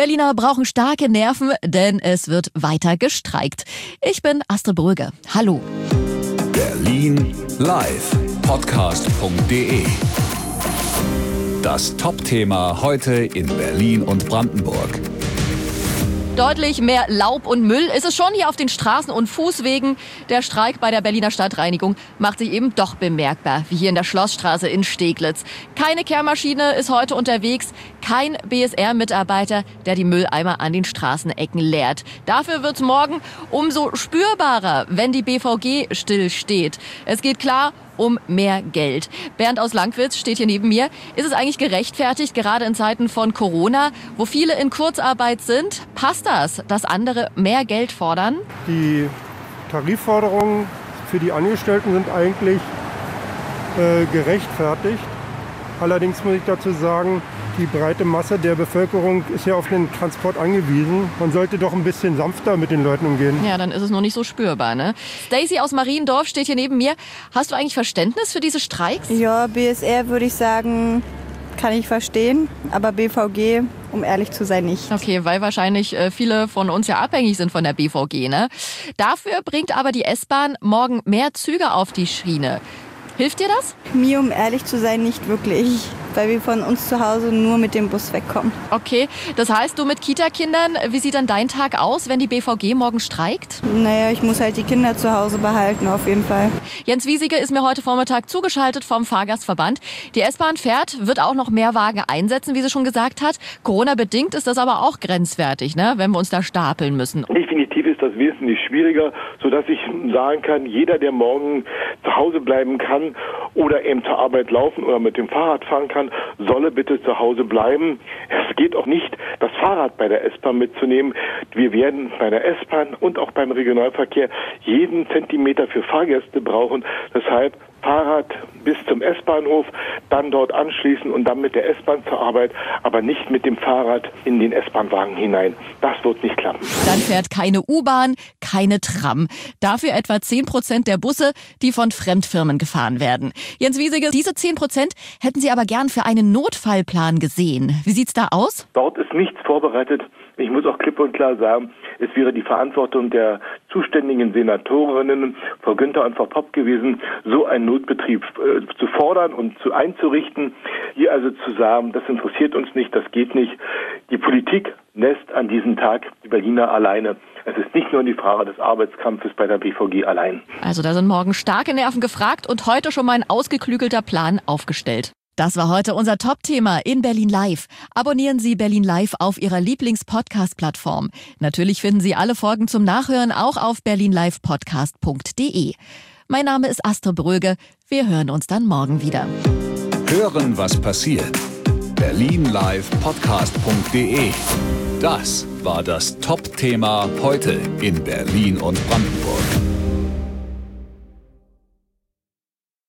Berliner brauchen starke Nerven, denn es wird weiter gestreikt. Ich bin Astrid Brügge. Hallo. Berlin live podcast.de. Das Top-Thema heute in Berlin und Brandenburg. Deutlich mehr Laub und Müll ist es schon hier auf den Straßen und Fußwegen. Der Streik bei der Berliner Stadtreinigung macht sich eben doch bemerkbar, wie hier in der Schlossstraße in Steglitz. Keine Kehrmaschine ist heute unterwegs, kein BSR-Mitarbeiter, der die Mülleimer an den Straßenecken leert. Dafür wird's morgen umso spürbarer, wenn die BVG stillsteht. Es geht klar um mehr Geld. Bernd aus Langwitz steht hier neben mir. Ist es eigentlich gerechtfertigt, gerade in Zeiten von Corona, wo viele in Kurzarbeit sind? Passt das, dass andere mehr Geld fordern? Die Tarifforderungen für die Angestellten sind eigentlich gerechtfertigt. Allerdings muss ich dazu sagen, die breite Masse der Bevölkerung ist ja auf den Transport angewiesen. Man sollte doch ein bisschen sanfter mit den Leuten umgehen. Ja, dann ist es noch nicht so spürbar, ne? Stacy aus Mariendorf steht hier neben mir. Hast du eigentlich Verständnis für diese Streiks? Ja, BSR würde ich sagen, kann ich verstehen. Aber BVG, um ehrlich zu sein, nicht. Okay, weil wahrscheinlich viele von uns ja abhängig sind von der BVG, ne? Dafür bringt aber die S-Bahn morgen mehr Züge auf die Schiene. Hilft dir das? Mir, um ehrlich zu sein, nicht wirklich, weil wir von uns zu Hause nur mit dem Bus wegkommen. Okay, das heißt, du mit Kita-Kindern, wie sieht dann dein Tag aus, wenn die BVG morgen streikt? Naja, ich muss halt die Kinder zu Hause behalten, auf jeden Fall. Jens Wiesige ist mir heute Vormittag zugeschaltet vom Fahrgastverband. Die S-Bahn fährt, wird auch noch mehr Wagen einsetzen, wie sie schon gesagt hat. Corona-bedingt ist das aber auch grenzwertig, ne, wenn wir uns da stapeln müssen. Definitiv ist das wesentlich schwieriger, sodass ich sagen kann, jeder, der morgen zu Hause bleiben kann oder eben zur Arbeit laufen oder mit dem Fahrrad fahren kann, solle bitte zu Hause bleiben. Es geht auch nicht, das Fahrrad bei der S-Bahn mitzunehmen. Wir werden bei der S-Bahn und auch beim Regionalverkehr jeden Zentimeter für Fahrgäste brauchen. Deshalb Fahrrad bis zum S-Bahnhof, dann dort anschließen und dann mit der S-Bahn zur Arbeit, aber nicht mit dem Fahrrad in den S-Bahn-Wagen hinein. Das wird nicht klappen. Dann fährt keine U-Bahn, keine Tram. Dafür etwa 10% der Busse, die von Fremdfirmen gefahren werden. Jens Wiesige, diese 10% hätten Sie aber gern für einen Notfallplan gesehen. Wie sieht's da aus? Dort ist nichts vorbereitet. Ich muss auch klipp und klar sagen, es wäre die Verantwortung der zuständigen Senatorinnen, Frau Günther und Frau Popp gewesen, so einen Notbetrieb zu fordern und einzurichten. Hier also zu sagen, das interessiert uns nicht, das geht nicht. Die Politik lässt an diesem Tag die Berliner alleine. Es ist nicht nur die Frage des Arbeitskampfes bei der BVG allein. Also da sind morgen starke Nerven gefragt und heute schon mal ein ausgeklügelter Plan aufgestellt. Das war heute unser Top-Thema in Berlin Live. Abonnieren Sie Berlin Live auf Ihrer Lieblings-Podcast-Plattform. Natürlich finden Sie alle Folgen zum Nachhören auch auf berlinlivepodcast.de. Mein Name ist Astrid Brügge. Wir hören uns dann morgen wieder. Hören, was passiert. berlinlivepodcast.de. Das war das Top-Thema heute in Berlin und Brandenburg.